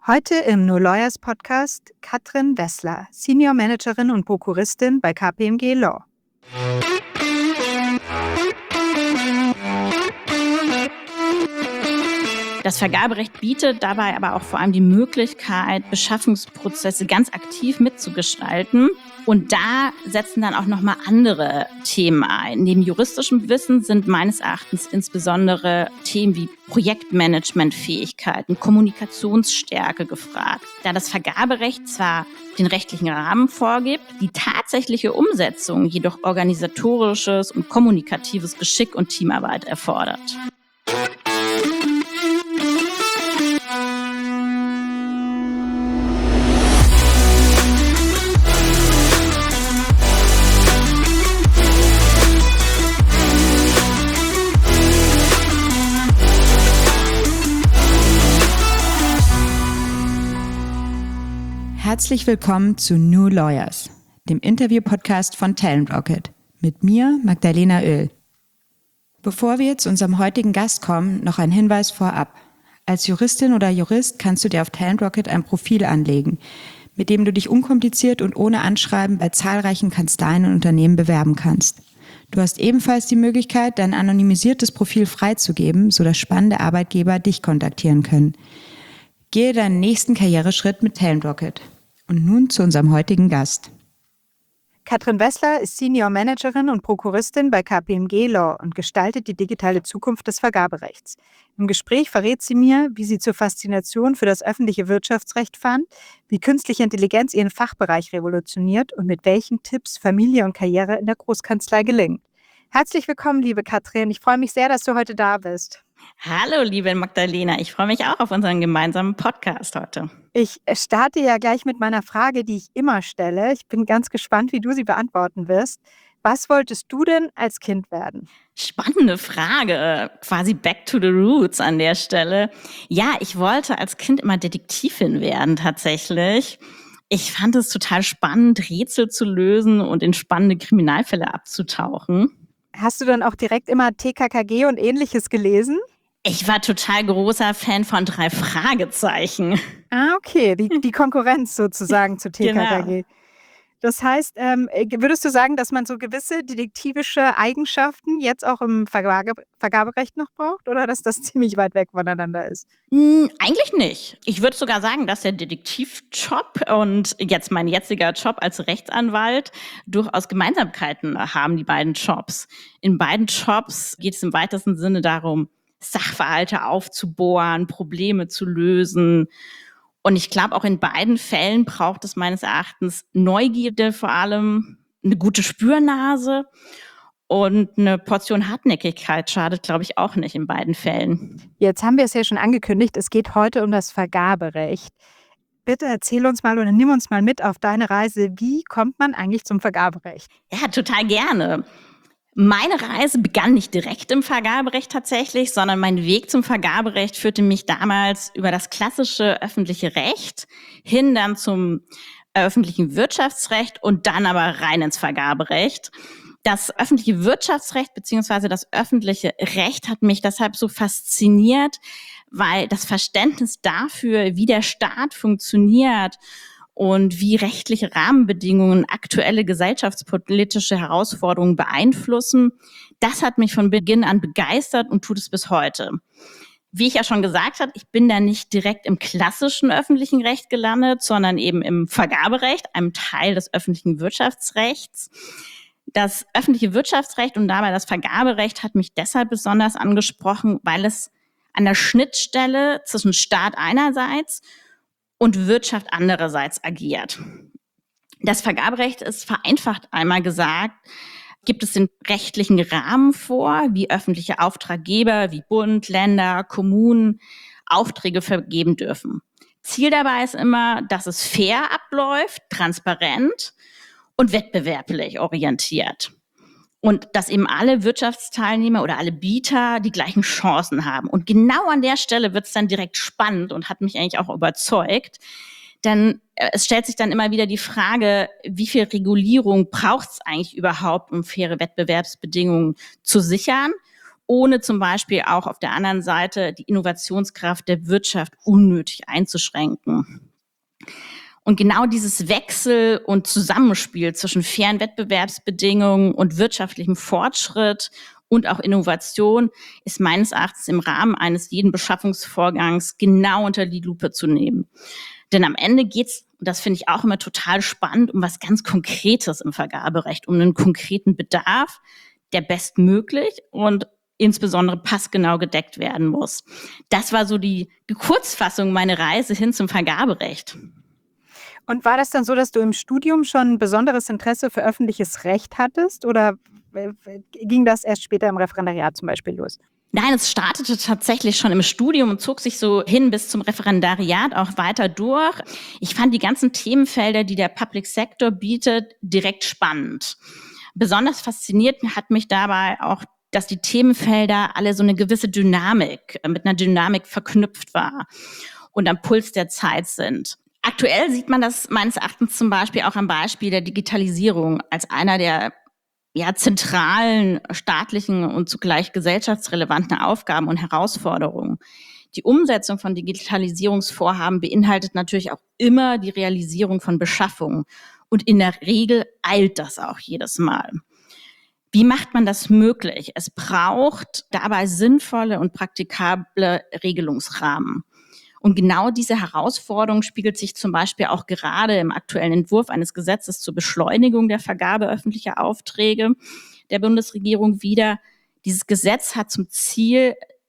Heute im No Lawyers Podcast Katrin Wessler, Senior Managerin und Prokuristin bei KPMG Law. Das Vergaberecht bietet dabei aber auch vor allem die Möglichkeit, Beschaffungsprozesse ganz aktiv mitzugestalten. Und da setzen dann auch nochmal andere Themen ein. Neben juristischem Wissen sind meines Erachtens insbesondere Themen wie Projektmanagementfähigkeiten, Kommunikationsstärke gefragt. Da das Vergaberecht zwar den rechtlichen Rahmen vorgibt, die tatsächliche Umsetzung jedoch organisatorisches und kommunikatives Geschick und Teamarbeit erfordert. Herzlich willkommen zu New Lawyers, dem Interview-Podcast von Talent Rocket. Mit mir, Magdalena Oehl. Bevor wir zu unserem heutigen Gast kommen, noch ein Hinweis vorab. Als Juristin oder Jurist kannst du dir auf Talent Rocket ein Profil anlegen, mit dem du dich unkompliziert und ohne Anschreiben bei zahlreichen Kanzleien und Unternehmen bewerben kannst. Du hast ebenfalls die Möglichkeit, dein anonymisiertes Profil freizugeben, sodass spannende Arbeitgeber dich kontaktieren können. Gehe deinen nächsten Karriereschritt mit Talent Rocket. Und nun zu unserem heutigen Gast. Katrin Wessler ist Senior Managerin und Prokuristin bei KPMG Law und gestaltet die digitale Zukunft des Vergaberechts. Im Gespräch verrät sie mir, wie sie zur Faszination für das öffentliche Wirtschaftsrecht fand, wie künstliche Intelligenz ihren Fachbereich revolutioniert und mit welchen Tipps Familie und Karriere in der Großkanzlei gelingen. Herzlich willkommen, liebe Katrin. Ich freue mich sehr, dass du heute da bist. Hallo, liebe Magdalena. Ich freue mich auch auf unseren gemeinsamen Podcast heute. Ich starte ja gleich mit meiner Frage, die ich immer stelle. Ich bin ganz gespannt, wie du sie beantworten wirst. Was wolltest du denn als Kind werden? Spannende Frage, quasi back to the roots an der Stelle. Ja, ich wollte als Kind immer Detektivin werden tatsächlich. Ich fand es total spannend, Rätsel zu lösen und in spannende Kriminalfälle abzutauchen. Hast du dann auch direkt immer TKKG und Ähnliches gelesen? Ich war total großer Fan von 3 Fragezeichen. Ah, okay, die Konkurrenz sozusagen zu TKKG. Genau. Das heißt, würdest du sagen, dass man so gewisse detektivische Eigenschaften jetzt auch im Vergaberecht noch braucht oder dass das ziemlich weit weg voneinander ist? Eigentlich nicht. Ich würde sogar sagen, dass der Detektivjob und jetzt mein jetziger Job als Rechtsanwalt durchaus Gemeinsamkeiten haben, die beiden Jobs. In beiden Jobs geht es im weitesten Sinne darum, Sachverhalte aufzubohren, Probleme zu lösen. Und ich glaube, auch in beiden Fällen braucht es meines Erachtens Neugierde, vor allem eine gute Spürnase und eine Portion Hartnäckigkeit schadet, glaube ich, auch nicht in beiden Fällen. Jetzt haben wir es ja schon angekündigt, es geht heute um das Vergaberecht. Bitte erzähl uns mal oder nimm uns mal mit auf deine Reise. Wie kommt man eigentlich zum Vergaberecht? Ja, total gerne. Meine Reise begann nicht direkt im Vergaberecht tatsächlich, sondern mein Weg zum Vergaberecht führte mich damals über das klassische öffentliche Recht hin dann zum öffentlichen Wirtschaftsrecht und dann aber rein ins Vergaberecht. Das öffentliche Wirtschaftsrecht bzw. das öffentliche Recht hat mich deshalb so fasziniert, weil das Verständnis dafür, wie der Staat funktioniert und wie rechtliche Rahmenbedingungen aktuelle gesellschaftspolitische Herausforderungen beeinflussen, das hat mich von Beginn an begeistert und tut es bis heute. Wie ich ja schon gesagt habe, ich bin da nicht direkt im klassischen öffentlichen Recht gelandet, sondern eben im Vergaberecht, einem Teil des öffentlichen Wirtschaftsrechts. Das öffentliche Wirtschaftsrecht und dabei das Vergaberecht hat mich deshalb besonders angesprochen, weil es an der Schnittstelle zwischen Staat einerseits und Wirtschaft andererseits agiert. Das Vergaberecht ist vereinfacht einmal gesagt, gibt es den rechtlichen Rahmen vor, wie öffentliche Auftraggeber wie Bund, Länder, Kommunen Aufträge vergeben dürfen. Ziel dabei ist immer, dass es fair abläuft, transparent und wettbewerblich orientiert. Und dass eben alle Wirtschaftsteilnehmer oder alle Bieter die gleichen Chancen haben. Und genau an der Stelle wird es dann direkt spannend und hat mich eigentlich auch überzeugt. Denn es stellt sich dann immer wieder die Frage, wie viel Regulierung braucht es eigentlich überhaupt, um faire Wettbewerbsbedingungen zu sichern? ohne zum Beispiel auch auf der anderen Seite die Innovationskraft der Wirtschaft unnötig einzuschränken. Und genau dieses Wechsel- und Zusammenspiel zwischen fairen Wettbewerbsbedingungen und wirtschaftlichem Fortschritt und auch Innovation ist meines Erachtens im Rahmen eines jeden Beschaffungsvorgangs genau unter die Lupe zu nehmen. Denn am Ende geht's, und das finde ich auch immer total spannend, um was ganz Konkretes im Vergaberecht, um einen konkreten Bedarf, der bestmöglich und insbesondere passgenau gedeckt werden muss. Das war so die Kurzfassung meiner Reise hin zum Vergaberecht. Und war das dann so, dass du im Studium schon ein besonderes Interesse für öffentliches Recht hattest oder ging das erst später im Referendariat zum Beispiel los? Nein, es startete tatsächlich schon im Studium und zog sich so hin bis zum Referendariat auch weiter durch. Ich fand die ganzen Themenfelder, die der Public Sector bietet, direkt spannend. Besonders fasziniert hat mich dabei auch, dass die Themenfelder alle so eine gewisse Dynamik, mit einer Dynamik verknüpft war und am Puls der Zeit sind. Aktuell sieht man das meines Erachtens zum Beispiel auch am Beispiel der Digitalisierung als einer der zentralen staatlichen und zugleich gesellschaftsrelevanten Aufgaben und Herausforderungen. Die Umsetzung von Digitalisierungsvorhaben beinhaltet natürlich auch immer die Realisierung von Beschaffungen. Und in der Regel eilt das auch jedes Mal. Wie macht man das möglich? Es braucht dabei sinnvolle und praktikable Regelungsrahmen. Und genau diese Herausforderung spiegelt sich zum Beispiel auch gerade im aktuellen Entwurf eines Gesetzes zur Beschleunigung der Vergabe öffentlicher Aufträge der Bundesregierung wider. Dieses Gesetz hat zum Ziel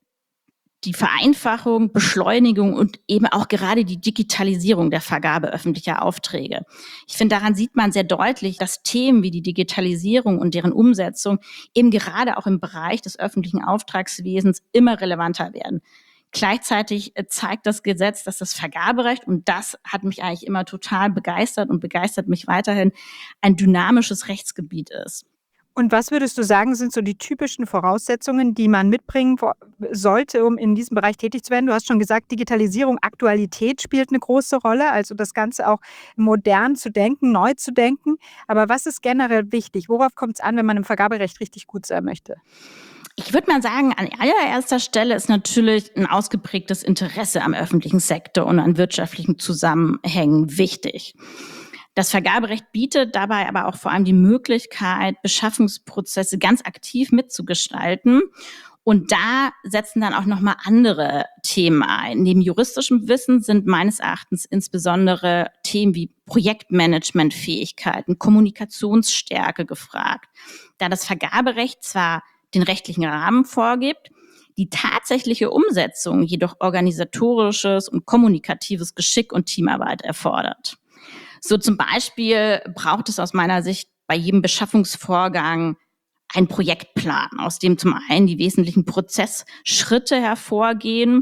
die Vereinfachung, Beschleunigung und eben auch gerade die Digitalisierung der Vergabe öffentlicher Aufträge. Ich finde, daran sieht man sehr deutlich, dass Themen wie die Digitalisierung und deren Umsetzung eben gerade auch im Bereich des öffentlichen Auftragswesens immer relevanter werden. Gleichzeitig zeigt das Gesetz, dass das Vergaberecht, und das hat mich eigentlich immer total begeistert und begeistert mich weiterhin, ein dynamisches Rechtsgebiet ist. Und was würdest du sagen, sind so die typischen Voraussetzungen, die man mitbringen sollte, um in diesem Bereich tätig zu werden? Du hast schon gesagt, Digitalisierung, Aktualität spielt eine große Rolle, also das Ganze auch modern zu denken, neu zu denken. Aber was ist generell wichtig? Worauf kommt es an, wenn man im Vergaberecht richtig gut sein möchte? Ich würde mal sagen, an allererster Stelle ist natürlich ein ausgeprägtes Interesse am öffentlichen Sektor und an wirtschaftlichen Zusammenhängen wichtig. Das Vergaberecht bietet dabei aber auch vor allem die Möglichkeit, Beschaffungsprozesse ganz aktiv mitzugestalten. Und da setzen dann auch nochmal andere Themen ein. Neben juristischem Wissen sind meines Erachtens insbesondere Themen wie Projektmanagementfähigkeiten, Kommunikationsstärke gefragt. Da das Vergaberecht zwar den rechtlichen Rahmen vorgibt, die tatsächliche Umsetzung jedoch organisatorisches und kommunikatives Geschick und Teamarbeit erfordert. So zum Beispiel braucht es aus meiner Sicht bei jedem Beschaffungsvorgang einen Projektplan, aus dem zum einen die wesentlichen Prozessschritte hervorgehen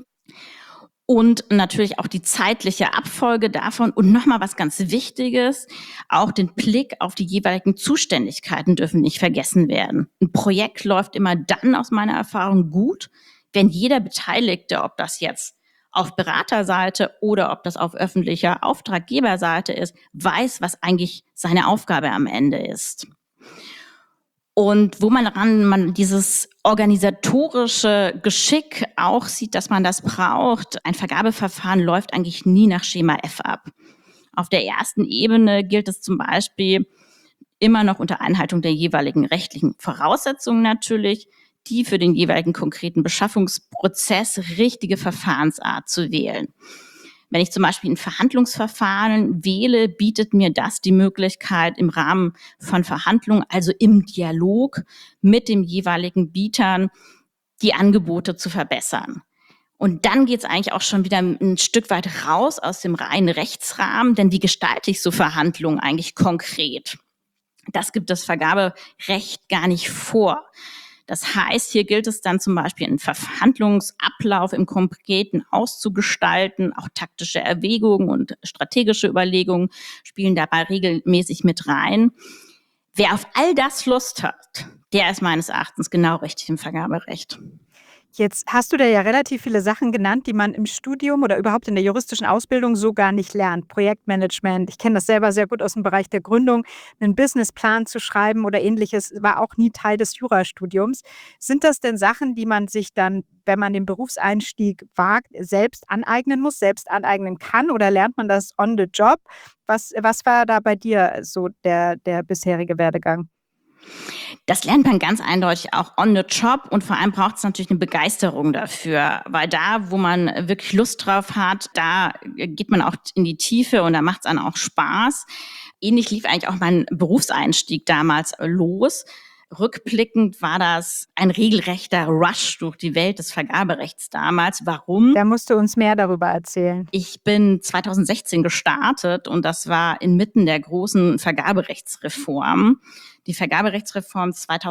und natürlich auch die zeitliche Abfolge davon und nochmal was ganz Wichtiges, auch den Blick auf die jeweiligen Zuständigkeiten dürfen nicht vergessen werden. Ein Projekt läuft immer dann aus meiner Erfahrung gut, wenn jeder Beteiligte, ob das jetzt auf Beraterseite oder ob das auf öffentlicher Auftraggeberseite ist, weiß, was eigentlich seine Aufgabe am Ende ist. Und wo man dieses organisatorische Geschick auch sieht, dass man das braucht. Ein Vergabeverfahren läuft eigentlich nie nach Schema F ab. Auf der ersten Ebene gilt es zum Beispiel immer noch unter Einhaltung der jeweiligen rechtlichen Voraussetzungen natürlich, die für den jeweiligen konkreten Beschaffungsprozess richtige Verfahrensart zu wählen. Wenn ich zum Beispiel ein Verhandlungsverfahren wähle, bietet mir das die Möglichkeit, im Rahmen von Verhandlungen, also im Dialog mit dem jeweiligen Bietern, die Angebote zu verbessern. Und dann geht es eigentlich auch schon wieder ein Stück weit raus aus dem reinen Rechtsrahmen, denn wie gestalte ich so Verhandlungen eigentlich konkret? Das gibt das Vergaberecht gar nicht vor. Das heißt, hier gilt es dann zum Beispiel, einen Verhandlungsablauf im Konkreten auszugestalten. Auch taktische Erwägungen und strategische Überlegungen spielen dabei regelmäßig mit rein. Wer auf all das Lust hat, der ist meines Erachtens genau richtig im Vergaberecht. Jetzt hast du da ja relativ viele Sachen genannt, die man im Studium oder überhaupt in der juristischen Ausbildung so gar nicht lernt. Projektmanagement, ich kenne das selber sehr gut aus dem Bereich der Gründung. Einen Businessplan zu schreiben oder Ähnliches war auch nie Teil des Jurastudiums. Sind das denn Sachen, die man sich dann, wenn man den Berufseinstieg wagt, selbst aneignen muss, selbst aneignen kann, oder lernt man das on the job? Was war da bei dir so der bisherige Werdegang? Das lernt man ganz eindeutig auch on the job und vor allem braucht es natürlich eine Begeisterung dafür, weil da, wo man wirklich Lust drauf hat, da geht man auch in die Tiefe und da macht es einem auch Spaß. Ähnlich lief eigentlich auch mein Berufseinstieg damals los. Rückblickend war das ein regelrechter Rush durch die Welt des Vergaberechts damals. Warum? Da musst du uns mehr darüber erzählen. Ich bin 2016 gestartet und das war inmitten der großen Vergaberechtsreform. Die Vergaberechtsreform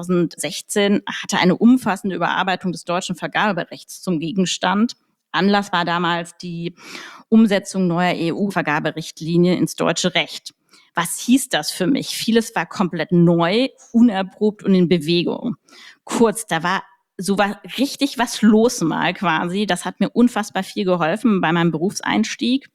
2016 hatte eine umfassende Überarbeitung des deutschen Vergaberechts zum Gegenstand. Anlass war damals die Umsetzung neuer EU-Vergaberichtlinien ins deutsche Recht. Was hieß das für mich? Vieles war komplett neu, unerprobt und in Bewegung. Kurz, da war richtig was los mal quasi. Das hat mir unfassbar viel geholfen bei meinem Berufseinstieg.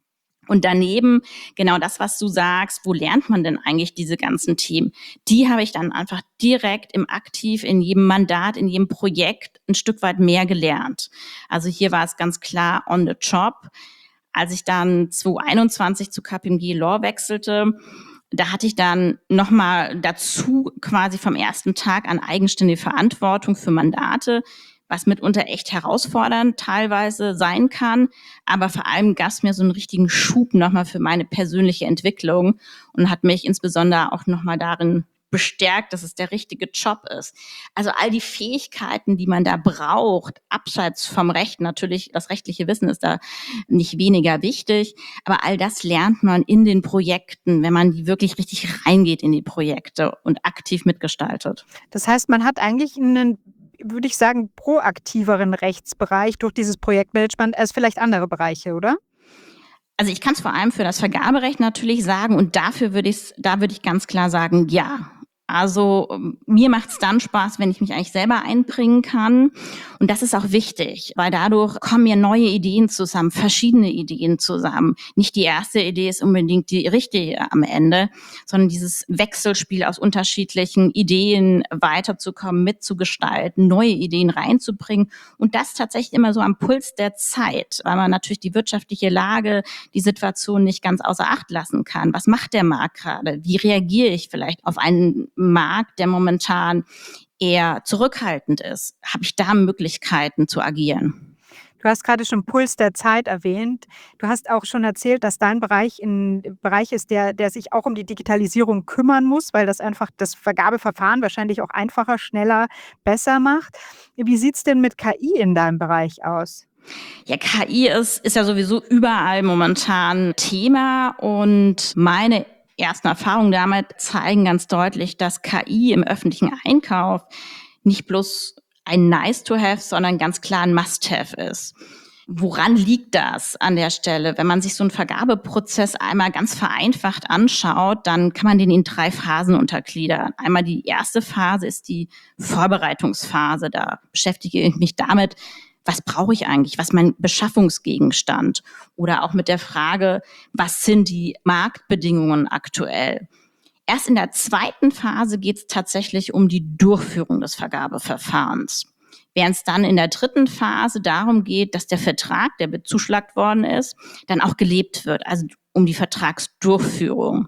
Und daneben, genau das, was du sagst, wo lernt man denn eigentlich diese ganzen Themen? Die habe ich dann einfach direkt im Aktiv, in jedem Mandat, in jedem Projekt ein Stück weit mehr gelernt. Also hier war es ganz klar on the job. Als ich dann 2021 zu KPMG Law wechselte, da hatte ich dann nochmal dazu quasi vom ersten Tag an eigenständige Verantwortung für Mandate, was mitunter echt herausfordernd teilweise sein kann. Aber vor allem gab es mir so einen richtigen Schub nochmal für meine persönliche Entwicklung und hat mich insbesondere auch nochmal darin bestärkt, dass es der richtige Job ist. Also all die Fähigkeiten, die man da braucht, abseits vom Recht, natürlich das rechtliche Wissen ist da nicht weniger wichtig, aber all das lernt man in den Projekten, wenn man die wirklich richtig reingeht in die Projekte und aktiv mitgestaltet. Das heißt, man hat eigentlich einen, würde ich sagen, proaktiveren Rechtsbereich durch dieses Projektmanagement als vielleicht andere Bereiche, oder? Also ich kann es vor allem für das Vergaberecht natürlich sagen und da würde ich ganz klar sagen, ja. Also mir macht es dann Spaß, wenn ich mich eigentlich selber einbringen kann. Und das ist auch wichtig, weil dadurch kommen ja neue Ideen zusammen, verschiedene Ideen zusammen. Nicht die erste Idee ist unbedingt die richtige am Ende, sondern dieses Wechselspiel aus unterschiedlichen Ideen weiterzukommen, mitzugestalten, neue Ideen reinzubringen. Und das tatsächlich immer so am Puls der Zeit, weil man natürlich die wirtschaftliche Lage, die Situation nicht ganz außer Acht lassen kann. Was macht der Markt gerade? Wie reagiere ich vielleicht auf einen Markt, der momentan eher zurückhaltend ist? Habe ich da Möglichkeiten zu agieren? Du hast gerade schon Puls der Zeit erwähnt. Du hast auch schon erzählt, dass dein Bereich ein Bereich ist, der sich auch um die Digitalisierung kümmern muss, weil das einfach das Vergabeverfahren wahrscheinlich auch einfacher, schneller, besser macht. Wie sieht es denn mit KI in deinem Bereich aus? Ja, KI ist ja sowieso überall momentan Thema und meine ersten Erfahrungen damit zeigen ganz deutlich, dass KI im öffentlichen Einkauf nicht bloß ein Nice-to-have, sondern ganz klar ein Must-have ist. Woran liegt das an der Stelle? Wenn man sich so einen Vergabeprozess einmal ganz vereinfacht anschaut, dann kann man den in 3 Phasen untergliedern. Einmal die erste Phase ist die Vorbereitungsphase. Da beschäftige ich mich damit, was brauche ich eigentlich? Was ist mein Beschaffungsgegenstand? Oder auch mit der Frage, was sind die Marktbedingungen aktuell? Erst in der zweiten Phase geht es tatsächlich um die Durchführung des Vergabeverfahrens. Während es dann in der dritten Phase darum geht, dass der Vertrag, der bezuschlagt worden ist, dann auch gelebt wird, also um die Vertragsdurchführung.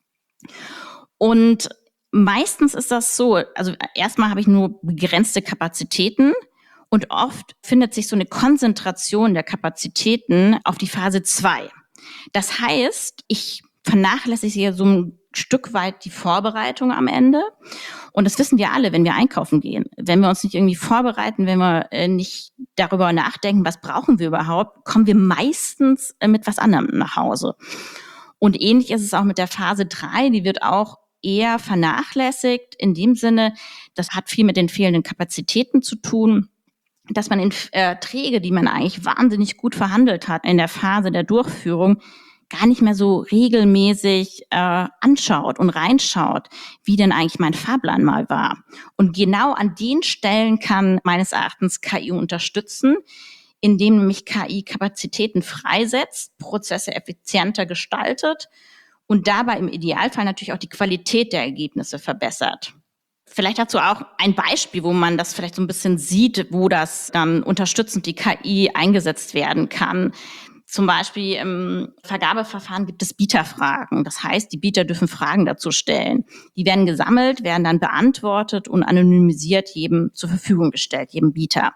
Und meistens ist das so, also erstmal habe ich nur begrenzte Kapazitäten. Und oft findet sich so eine Konzentration der Kapazitäten auf die Phase 2. Das heißt, ich vernachlässige so ein Stück weit die Vorbereitung am Ende. Und das wissen wir alle, wenn wir einkaufen gehen. Wenn wir uns nicht irgendwie vorbereiten, wenn wir nicht darüber nachdenken, was brauchen wir überhaupt, kommen wir meistens mit was anderem nach Hause. Und ähnlich ist es auch mit der Phase 3, die wird auch eher vernachlässigt. In dem Sinne, das hat viel mit den fehlenden Kapazitäten zu tun, dass man in Verträge, die man eigentlich wahnsinnig gut verhandelt hat in der Phase der Durchführung, gar nicht mehr so regelmäßig anschaut und reinschaut, wie denn eigentlich mein Fahrplan mal war. Und genau an den Stellen kann meines Erachtens KI unterstützen, indem nämlich KI Kapazitäten freisetzt, Prozesse effizienter gestaltet und dabei im Idealfall natürlich auch die Qualität der Ergebnisse verbessert. Vielleicht dazu auch ein Beispiel, wo man das vielleicht so ein bisschen sieht, wo das dann unterstützend die KI eingesetzt werden kann. Zum Beispiel im Vergabeverfahren gibt es Bieterfragen. Das heißt, die Bieter dürfen Fragen dazu stellen. Die werden gesammelt, werden dann beantwortet und anonymisiert jedem zur Verfügung gestellt, jedem Bieter.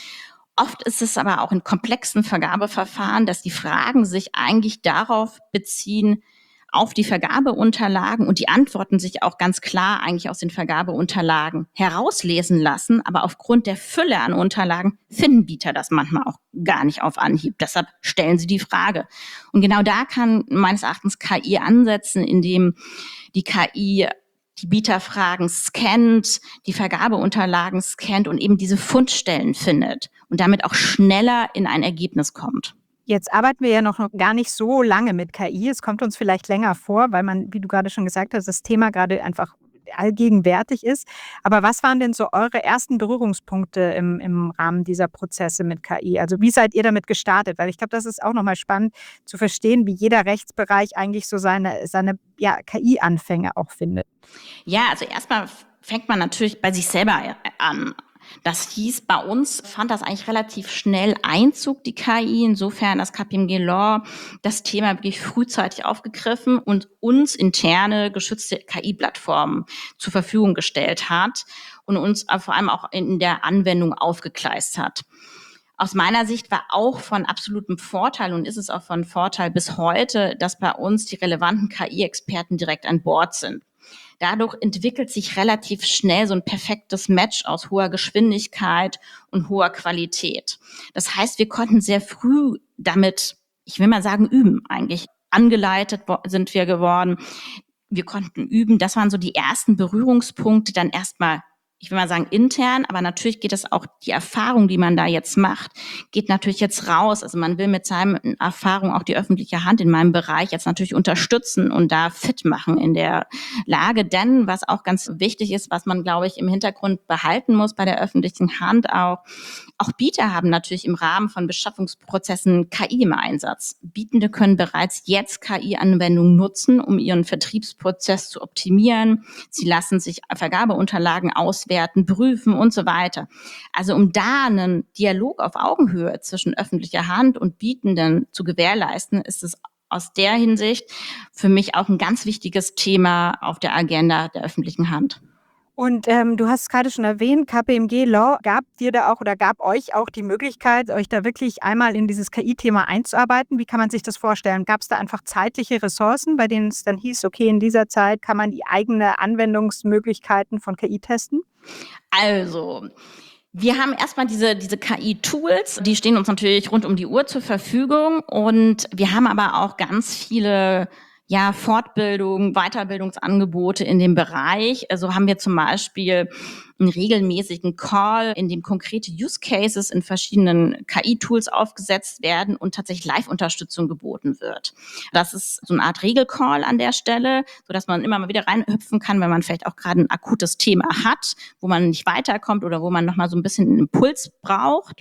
Oft ist es aber auch in komplexen Vergabeverfahren, dass die Fragen sich eigentlich darauf beziehen, auf die Vergabeunterlagen und die Antworten sich auch ganz klar eigentlich aus den Vergabeunterlagen herauslesen lassen. Aber aufgrund der Fülle an Unterlagen finden Bieter das manchmal auch gar nicht auf Anhieb. Deshalb stellen sie die Frage. Und genau da kann meines Erachtens KI ansetzen, indem die KI die Bieterfragen scannt, die Vergabeunterlagen scannt und eben diese Fundstellen findet und damit auch schneller in ein Ergebnis kommt. Jetzt arbeiten wir ja noch gar nicht so lange mit KI. Es kommt uns vielleicht länger vor, weil man, wie du gerade schon gesagt hast, das Thema gerade einfach allgegenwärtig ist. Aber was waren denn so eure ersten Berührungspunkte im Rahmen dieser Prozesse mit KI? Also wie seid ihr damit gestartet? Weil ich glaube, das ist auch nochmal spannend zu verstehen, wie jeder Rechtsbereich eigentlich so seine KI-Anfänge auch findet. Ja, also erstmal fängt man natürlich bei sich selber an. Das hieß, bei uns fand das eigentlich relativ schnell Einzug, die KI, insofern das KPMG Law das Thema wirklich frühzeitig aufgegriffen und uns interne geschützte KI-Plattformen zur Verfügung gestellt hat und uns vor allem auch in der Anwendung aufgegleist hat. Aus meiner Sicht war auch von absolutem Vorteil und ist es auch von Vorteil bis heute, dass bei uns die relevanten KI-Experten direkt an Bord sind. Dadurch entwickelt sich relativ schnell so ein perfektes Match aus hoher Geschwindigkeit und hoher Qualität. Das heißt, wir konnten sehr früh damit, ich will mal sagen, üben eigentlich. Angeleitet sind wir geworden. Wir konnten üben. Das waren so die ersten Berührungspunkte, dann erstmal, ich will mal sagen, intern, aber natürlich geht es auch, die Erfahrung, die man da jetzt macht, geht natürlich jetzt raus. Also man will mit seiner Erfahrung auch die öffentliche Hand in meinem Bereich jetzt natürlich unterstützen und da fit machen in der Lage. Denn was auch ganz wichtig ist, was man, glaube ich, im Hintergrund behalten muss bei der öffentlichen Hand auch Bieter haben natürlich im Rahmen von Beschaffungsprozessen KI im Einsatz. Bietende können bereits jetzt KI-Anwendungen nutzen, um ihren Vertriebsprozess zu optimieren. Sie lassen sich Vergabeunterlagen auswerten, prüfen und so weiter. Also um da einen Dialog auf Augenhöhe zwischen öffentlicher Hand und Bietenden zu gewährleisten, ist es aus der Hinsicht für mich auch ein ganz wichtiges Thema auf der Agenda der öffentlichen Hand. Und du hast es gerade schon erwähnt, KPMG Law gab dir da auch oder gab euch auch die Möglichkeit, euch da wirklich einmal in dieses KI-Thema einzuarbeiten. Wie kann man sich das vorstellen? Gab es da einfach zeitliche Ressourcen, bei denen es dann hieß, okay, in dieser Zeit kann man die eigenen Anwendungsmöglichkeiten von KI testen? Also, wir haben erstmal diese KI-Tools, die stehen uns natürlich rund um die Uhr zur Verfügung und wir haben aber auch ganz viele Fortbildung, Weiterbildungsangebote in dem Bereich. Also haben wir zum Beispiel einen regelmäßigen Call, in dem konkrete Use Cases in verschiedenen KI-Tools aufgesetzt werden und tatsächlich Live-Unterstützung geboten wird. Das ist so eine Art Regelcall an der Stelle, sodass man immer mal wieder reinhüpfen kann, wenn man vielleicht auch gerade ein akutes Thema hat, wo man nicht weiterkommt oder wo man nochmal so ein bisschen einen Impuls braucht.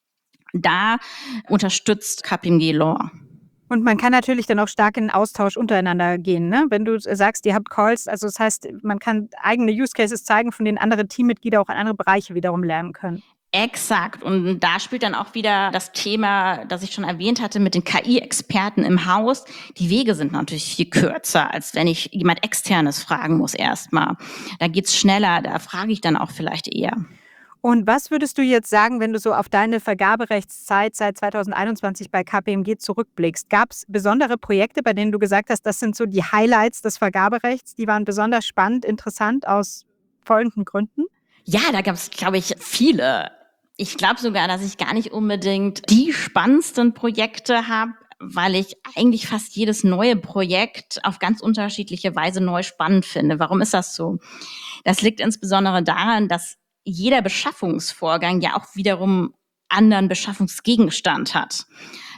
Da unterstützt KPMG Law. Und man kann natürlich dann auch stark in den Austausch untereinander gehen, ne? Wenn du sagst, ihr habt Calls, also das heißt, man kann eigene Use Cases zeigen, von denen andere Teammitglieder auch in andere Bereiche wiederum lernen können. Exakt. Und da spielt dann auch wieder das Thema, das ich schon erwähnt hatte, mit den KI-Experten im Haus. Die Wege sind natürlich viel kürzer, als wenn ich jemand Externes fragen muss erstmal. Da geht's schneller, da frage ich dann auch vielleicht eher. Und was würdest du jetzt sagen, wenn du so auf deine Vergaberechtszeit seit 2021 bei KPMG zurückblickst? Gab es besondere Projekte, bei denen du gesagt hast, das sind so die Highlights des Vergaberechts, die waren besonders spannend, interessant aus folgenden Gründen? Ja, da gab es, glaube ich, viele. Ich glaube sogar, dass ich gar nicht unbedingt die spannendsten Projekte habe, weil ich eigentlich fast jedes neue Projekt auf ganz unterschiedliche Weise neu spannend finde. Warum ist das so? Das liegt insbesondere daran, dass jeder Beschaffungsvorgang ja auch wiederum anderen Beschaffungsgegenstand hat.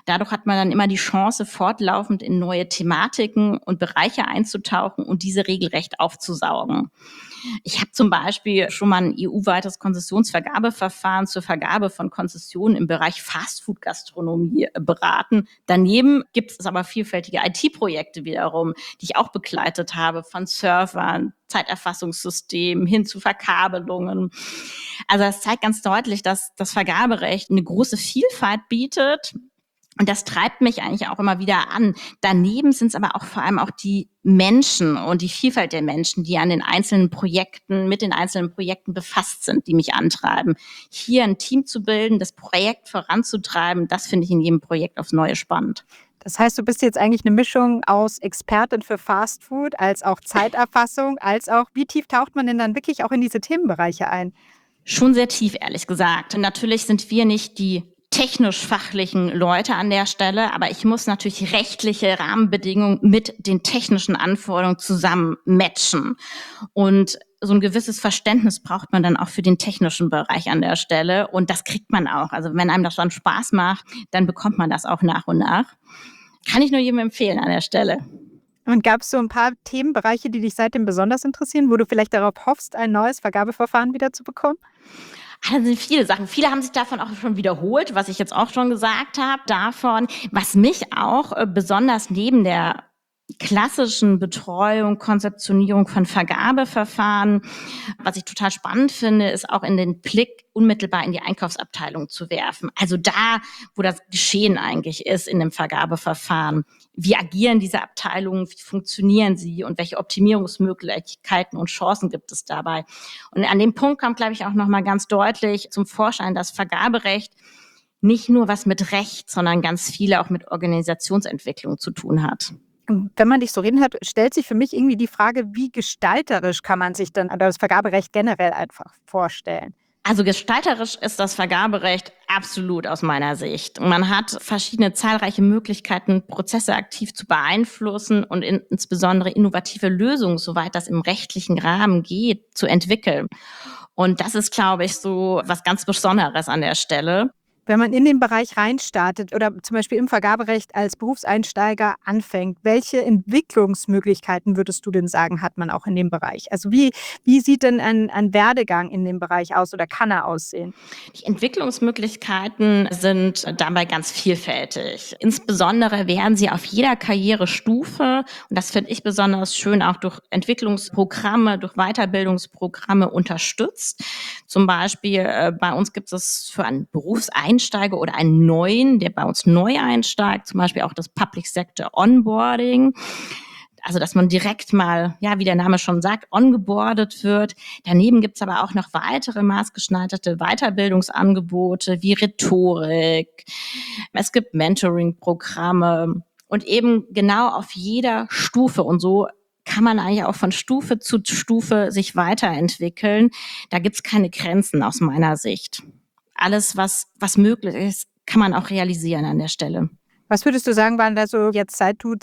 Dadurch hat man dann immer die Chance, fortlaufend in neue Thematiken und Bereiche einzutauchen und diese regelrecht aufzusaugen. Ich habe zum Beispiel schon mal ein EU-weites Konzessionsvergabeverfahren zur Vergabe von Konzessionen im Bereich Fastfood-Gastronomie beraten. Daneben gibt es aber vielfältige IT-Projekte wiederum, die ich auch begleitet habe, von Servern, Zeiterfassungssystemen hin zu Verkabelungen. Also das zeigt ganz deutlich, dass das Vergaberecht eine große Vielfalt bietet. Und das treibt mich eigentlich auch immer wieder an. Daneben sind es aber auch vor allem auch die Menschen und die Vielfalt der Menschen, die an den einzelnen Projekten, mit den einzelnen Projekten befasst sind, die mich antreiben. Hier ein Team zu bilden, das Projekt voranzutreiben, das finde ich in jedem Projekt aufs Neue spannend. Das heißt, du bist jetzt eigentlich eine Mischung aus Expertin für Fastfood, als auch Zeiterfassung, als auch, wie tief taucht man denn dann wirklich auch in diese Themenbereiche ein? Schon sehr tief, ehrlich gesagt. Und natürlich sind wir nicht die technisch-fachlichen Leute an der Stelle, aber ich muss natürlich rechtliche Rahmenbedingungen mit den technischen Anforderungen zusammen matchen. Und so ein gewisses Verständnis braucht man dann auch für den technischen Bereich an der Stelle. Und das kriegt man auch. Also wenn einem das dann Spaß macht, dann bekommt man das auch nach und nach. Kann ich nur jedem empfehlen an der Stelle. Und gab es so ein paar Themenbereiche, die dich seitdem besonders interessieren, wo du vielleicht darauf hoffst, ein neues Vergabeverfahren wieder zu bekommen? Das sind viele Sachen. Viele haben sich davon auch schon wiederholt, was ich jetzt auch schon gesagt habe. Davon, was mich auch besonders neben der klassischen Betreuung, Konzeptionierung von Vergabeverfahren, was ich total spannend finde, ist auch in den Blick unmittelbar in die Einkaufsabteilung zu werfen. Also da, wo das Geschehen eigentlich ist in dem Vergabeverfahren. Wie agieren diese Abteilungen, wie funktionieren sie und welche Optimierungsmöglichkeiten und Chancen gibt es dabei? Und an dem Punkt kommt, glaube ich, auch nochmal ganz deutlich zum Vorschein, dass Vergaberecht nicht nur was mit Recht, sondern ganz viele auch mit Organisationsentwicklung zu tun hat. Wenn man dich so reden hört, stellt sich für mich irgendwie die Frage, wie gestalterisch kann man sich dann das Vergaberecht generell einfach vorstellen? Also gestalterisch ist das Vergaberecht absolut aus meiner Sicht. Man hat verschiedene zahlreiche Möglichkeiten, Prozesse aktiv zu beeinflussen und insbesondere innovative Lösungen, soweit das im rechtlichen Rahmen geht, zu entwickeln. Und das ist, glaube ich, so was ganz Besonderes an der Stelle. Wenn man in den Bereich reinstartet oder zum Beispiel im Vergaberecht als Berufseinsteiger anfängt, welche Entwicklungsmöglichkeiten würdest du denn sagen, hat man auch in dem Bereich? Also wie sieht denn ein Werdegang in dem Bereich aus oder kann er aussehen? Die Entwicklungsmöglichkeiten sind dabei ganz vielfältig. Insbesondere werden sie auf jeder Karrierestufe, und das finde ich besonders schön, auch durch Entwicklungsprogramme, durch Weiterbildungsprogramme unterstützt. Zum Beispiel bei uns gibt es für einen Berufseinsteiger oder einen Neuen, der bei uns neu einsteigt, zum Beispiel auch das Public Sector Onboarding. Also, dass man direkt mal, ja, wie der Name schon sagt, ongeboardet wird. Daneben gibt's aber auch noch weitere maßgeschneiderte Weiterbildungsangebote wie Rhetorik. Es gibt Mentoring-Programme und eben genau auf jeder Stufe. Und so kann man eigentlich auch von Stufe zu Stufe sich weiterentwickeln. Da gibt's keine Grenzen aus meiner Sicht. Alles, was möglich ist, kann man auch realisieren an der Stelle. Was würdest du sagen, waren da so jetzt, seit du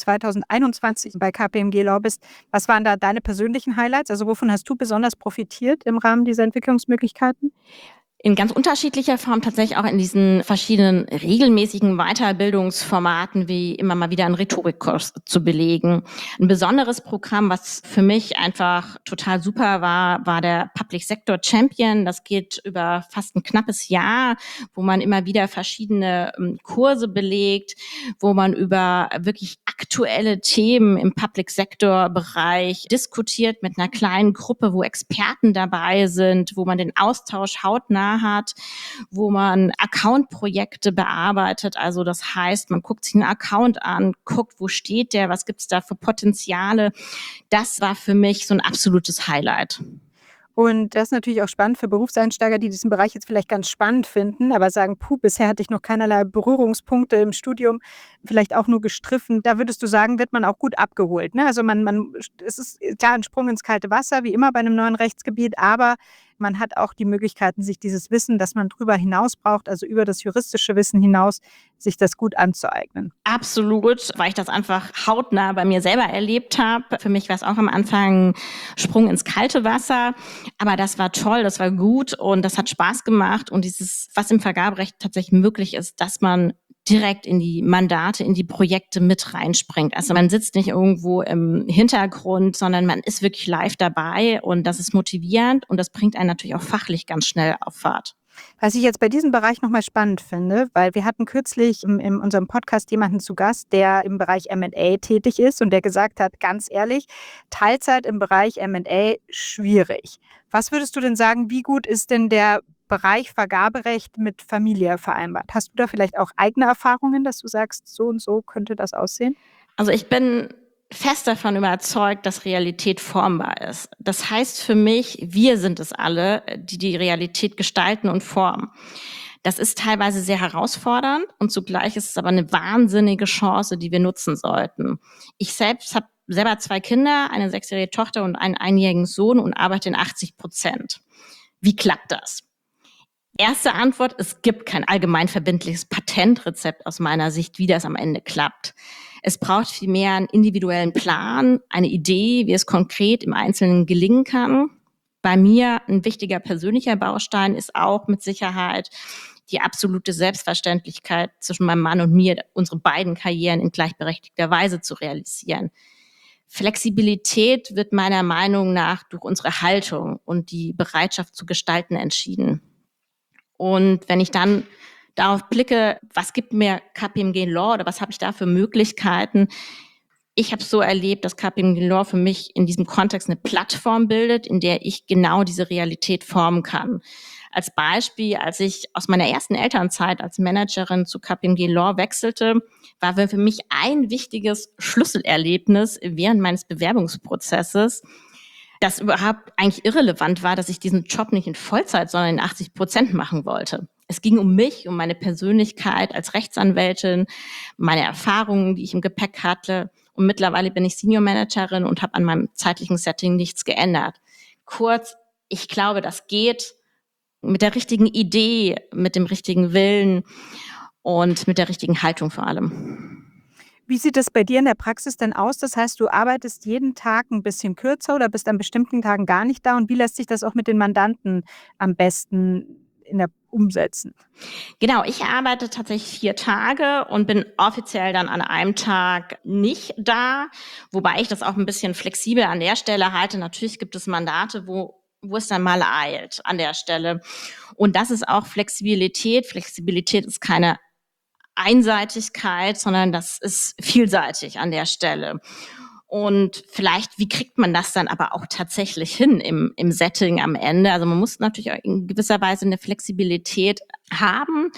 2021 bei KPMG Law bist, was waren da deine persönlichen Highlights? Also wovon hast du besonders profitiert im Rahmen dieser Entwicklungsmöglichkeiten? In ganz unterschiedlicher Form, tatsächlich auch in diesen verschiedenen regelmäßigen Weiterbildungsformaten, wie immer mal wieder einen Rhetorikkurs zu belegen. Ein besonderes Programm, was für mich einfach total super war der Public Sector Champion. Das geht über fast ein knappes Jahr, wo man immer wieder verschiedene Kurse belegt, wo man über wirklich aktuelle Themen im Public Sector Bereich diskutiert mit einer kleinen Gruppe, wo Experten dabei sind, wo man den Austausch hautnah hat, wo man Account-Projekte bearbeitet. Also das heißt, man guckt sich einen Account an, guckt, wo steht der, was gibt's da für Potenziale. Das war für mich so ein absolutes Highlight. Und das ist natürlich auch spannend für Berufseinsteiger, die diesen Bereich jetzt vielleicht ganz spannend finden, aber sagen, bisher hatte ich noch keinerlei Berührungspunkte im Studium, vielleicht auch nur gestriffen. Da würdest du sagen, wird man auch gut abgeholt, ne? Also es ist klar ein Sprung ins kalte Wasser, wie immer bei einem neuen Rechtsgebiet, aber man hat auch die Möglichkeiten, sich dieses Wissen, das man darüber hinaus braucht, also über das juristische Wissen hinaus, sich das gut anzueignen. Absolut, weil ich das einfach hautnah bei mir selber erlebt habe. Für mich war es auch am Anfang ein Sprung ins kalte Wasser, aber das war toll, das war gut und das hat Spaß gemacht und dieses, was im Vergaberecht tatsächlich möglich ist, dass man direkt in die Mandate, in die Projekte mit reinspringt. Also man sitzt nicht irgendwo im Hintergrund, sondern man ist wirklich live dabei und das ist motivierend und das bringt einen natürlich auch fachlich ganz schnell auf Fahrt. Was ich jetzt bei diesem Bereich nochmal spannend finde, weil wir hatten kürzlich in unserem Podcast jemanden zu Gast, der im Bereich M&A tätig ist und der gesagt hat, ganz ehrlich, Teilzeit im Bereich M&A schwierig. Was würdest du denn sagen, wie gut ist denn der Bereich Vergaberecht mit Familie vereinbart? Hast du da vielleicht auch eigene Erfahrungen, dass du sagst, so und so könnte das aussehen? Also ich bin fest davon überzeugt, dass Realität formbar ist. Das heißt für mich, wir sind es alle, die die Realität gestalten und formen. Das ist teilweise sehr herausfordernd und zugleich ist es aber eine wahnsinnige Chance, die wir nutzen sollten. Ich selbst habe selber 2 Kinder, eine 6-jährige Tochter und einen 1-jährigen Sohn und arbeite in 80%. Wie klappt das? Erste Antwort, es gibt kein allgemein verbindliches Patentrezept aus meiner Sicht, wie das am Ende klappt. Es braucht vielmehr einen individuellen Plan, eine Idee, wie es konkret im Einzelnen gelingen kann. Bei mir ein wichtiger persönlicher Baustein ist auch mit Sicherheit die absolute Selbstverständlichkeit zwischen meinem Mann und mir, unsere beiden Karrieren in gleichberechtigter Weise zu realisieren. Flexibilität wird meiner Meinung nach durch unsere Haltung und die Bereitschaft zu gestalten entschieden. Und wenn ich dann darauf blicke, was gibt mir KPMG Law oder was habe ich da für Möglichkeiten? Ich habe es so erlebt, dass KPMG Law für mich in diesem Kontext eine Plattform bildet, in der ich genau diese Realität formen kann. Als Beispiel, als ich aus meiner ersten Elternzeit als Managerin zu KPMG Law wechselte, war für mich ein wichtiges Schlüsselerlebnis während meines Bewerbungsprozesses, das überhaupt eigentlich irrelevant war, dass ich diesen Job nicht in Vollzeit, sondern in 80% machen wollte. Es ging um mich, um meine Persönlichkeit als Rechtsanwältin, meine Erfahrungen, die ich im Gepäck hatte. Und mittlerweile bin ich Senior Managerin und habe an meinem zeitlichen Setting nichts geändert. Kurz, ich glaube, das geht mit der richtigen Idee, mit dem richtigen Willen und mit der richtigen Haltung vor allem. Wie sieht es bei dir in der Praxis denn aus? Das heißt, du arbeitest jeden Tag ein bisschen kürzer oder bist an bestimmten Tagen gar nicht da? Und wie lässt sich das auch mit den Mandanten am besten umsetzen? Genau, ich arbeite tatsächlich 4 Tage und bin offiziell dann an einem Tag nicht da, wobei ich das auch ein bisschen flexibel an der Stelle halte. Natürlich gibt es Mandate, wo es dann mal eilt an der Stelle. Und das ist auch Flexibilität. Flexibilität ist keine Einseitigkeit, sondern das ist vielseitig an der Stelle. Und vielleicht, wie kriegt man das dann aber auch tatsächlich hin im Setting am Ende? Also man muss natürlich auch in gewisser Weise eine Flexibilität haben.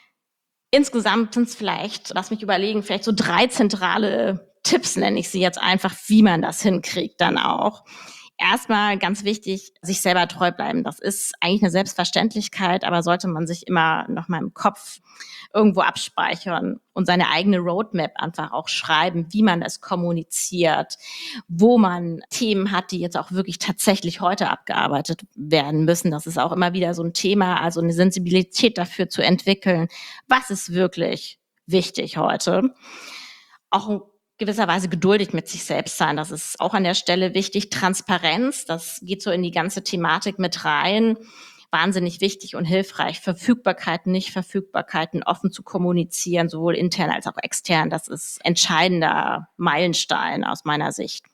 Insgesamt sind es vielleicht, lass mich überlegen, vielleicht so 3 zentrale Tipps, nenne ich sie jetzt einfach, wie man das hinkriegt dann auch. Erstmal ganz wichtig, sich selber treu bleiben. Das ist eigentlich eine Selbstverständlichkeit, aber sollte man sich immer noch mal im Kopf irgendwo abspeichern und seine eigene Roadmap einfach auch schreiben, wie man das kommuniziert, wo man Themen hat, die jetzt auch wirklich tatsächlich heute abgearbeitet werden müssen. Das ist auch immer wieder so ein Thema, also eine Sensibilität dafür zu entwickeln, was ist wirklich wichtig heute. Auch in gewisser Weise geduldig mit sich selbst sein, das ist auch an der Stelle wichtig. Transparenz, das geht so in die ganze Thematik mit rein. Wahnsinnig wichtig und hilfreich. Verfügbarkeiten, Nichtverfügbarkeiten offen zu kommunizieren, sowohl intern als auch extern. Das ist entscheidender Meilenstein aus meiner Sicht.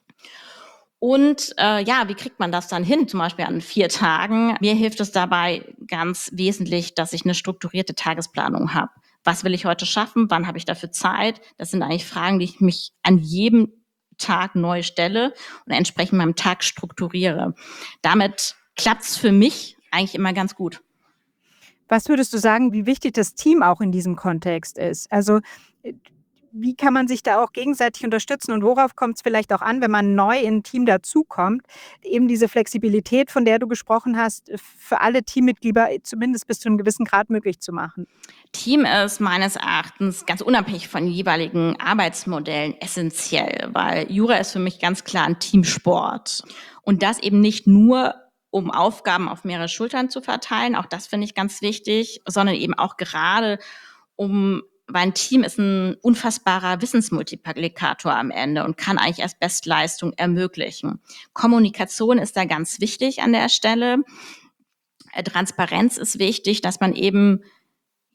Und wie kriegt man das dann hin, zum Beispiel an 4 Tagen? Mir hilft es dabei ganz wesentlich, dass ich eine strukturierte Tagesplanung habe. Was will ich heute schaffen? Wann habe ich dafür Zeit? Das sind eigentlich Fragen, die ich mich an jedem Tag neu stelle und entsprechend meinem Tag strukturiere. Damit klappt es für mich eigentlich immer ganz gut. Was würdest du sagen, wie wichtig das Team auch in diesem Kontext ist? Also, wie kann man sich da auch gegenseitig unterstützen und worauf kommt es vielleicht auch an, wenn man neu in 'n Team dazukommt, eben diese Flexibilität, von der du gesprochen hast, für alle Teammitglieder zumindest bis zu einem gewissen Grad möglich zu machen? Team ist meines Erachtens ganz unabhängig von jeweiligen Arbeitsmodellen essentiell, weil Jura ist für mich ganz klar ein Teamsport. Und das eben nicht nur, um Aufgaben auf mehrere Schultern zu verteilen, auch das finde ich ganz wichtig, sondern eben auch gerade weil ein Team ist ein unfassbarer Wissensmultiplikator am Ende und kann eigentlich erst Bestleistung ermöglichen. Kommunikation ist da ganz wichtig an der Stelle. Transparenz ist wichtig, dass man eben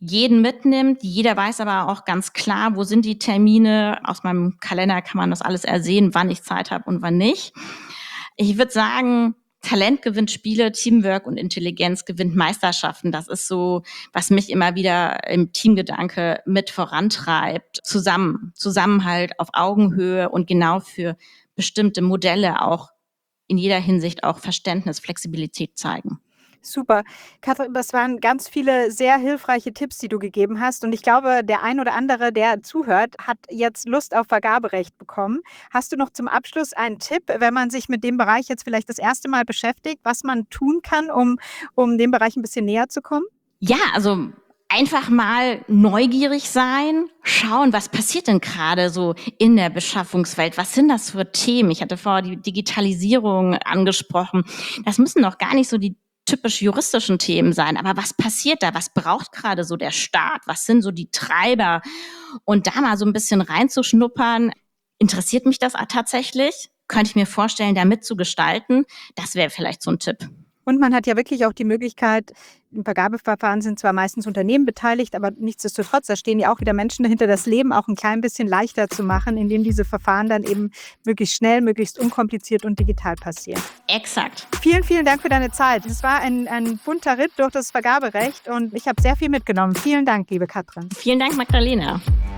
jeden mitnimmt. Jeder weiß aber auch ganz klar, wo sind die Termine. Aus meinem Kalender kann man das alles ersehen, wann ich Zeit habe und wann nicht. Ich würde sagen, Talent gewinnt Spiele, Teamwork und Intelligenz gewinnt Meisterschaften. Das ist so, was mich immer wieder im Teamgedanke mit vorantreibt. Zusammenhalt auf Augenhöhe und genau für bestimmte Modelle auch in jeder Hinsicht auch Verständnis, Flexibilität zeigen. Super. Katrin, das waren ganz viele sehr hilfreiche Tipps, die du gegeben hast. Und ich glaube, der ein oder andere, der zuhört, hat jetzt Lust auf Vergaberecht bekommen. Hast du noch zum Abschluss einen Tipp, wenn man sich mit dem Bereich jetzt vielleicht das erste Mal beschäftigt, was man tun kann, um dem Bereich ein bisschen näher zu kommen? Ja, also einfach mal neugierig sein, schauen, was passiert denn gerade so in der Beschaffungswelt? Was sind das für Themen? Ich hatte vorher die Digitalisierung angesprochen. Das müssen noch gar nicht so die typisch juristischen Themen sein. Aber was passiert da? Was braucht gerade so der Staat? Was sind so die Treiber? Und da mal so ein bisschen reinzuschnuppern, interessiert mich das tatsächlich? Könnte ich mir vorstellen, da mitzugestalten? Das wäre vielleicht so ein Tipp. Und man hat ja wirklich auch die Möglichkeit, im Vergabeverfahren sind zwar meistens Unternehmen beteiligt, aber nichtsdestotrotz, da stehen ja auch wieder Menschen dahinter, das Leben auch ein klein bisschen leichter zu machen, indem diese Verfahren dann eben möglichst schnell, möglichst unkompliziert und digital passieren. Exakt. Vielen, vielen Dank für deine Zeit. Es war ein bunter Ritt durch das Vergaberecht und ich habe sehr viel mitgenommen. Vielen Dank, liebe Katrin. Vielen Dank, Magdalena.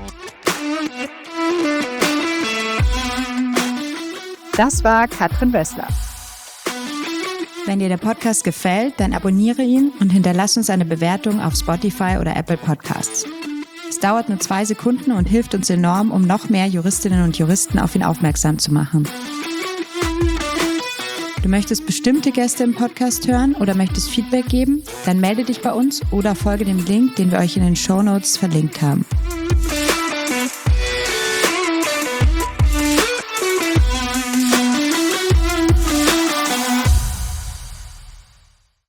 Das war Katrin Wessler. Wenn dir der Podcast gefällt, dann abonniere ihn und hinterlass uns eine Bewertung auf Spotify oder Apple Podcasts. Es dauert nur 2 Sekunden und hilft uns enorm, um noch mehr Juristinnen und Juristen auf ihn aufmerksam zu machen. Du möchtest bestimmte Gäste im Podcast hören oder möchtest Feedback geben? Dann melde dich bei uns oder folge dem Link, den wir euch in den Shownotes verlinkt haben.